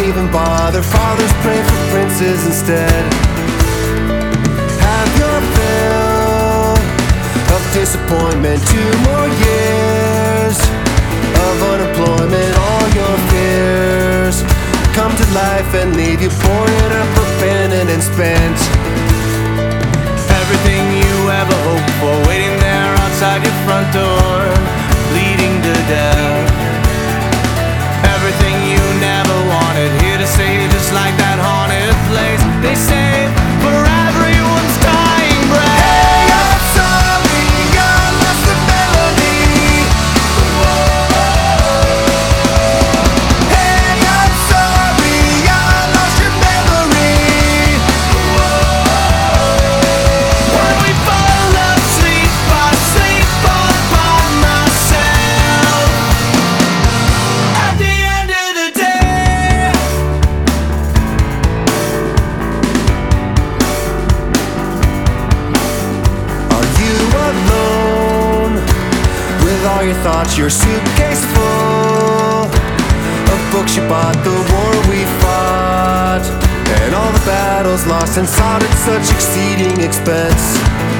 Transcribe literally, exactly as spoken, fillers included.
even bother. Fathers pray for princes instead. Have your fill of disappointment. Two more years of unemployment. All your fears come to life and leave you boarded up, abandoned and spent. Everything you ever hoped for, waiting there outside your front door, bleeding to death. Everything you never wanted, here to stay just like that haunted place. They say for everyone's dying breath. Hey, I'm sorry, I lost the melody. Hey, I'm sorry, I lost your memory. When we fall asleep, I sleep all by myself. At the end of the day, Are you alone with all your thoughts, your suitcase full of books you bought, the war we fought, and all the battles lost and fought at such exceeding expense?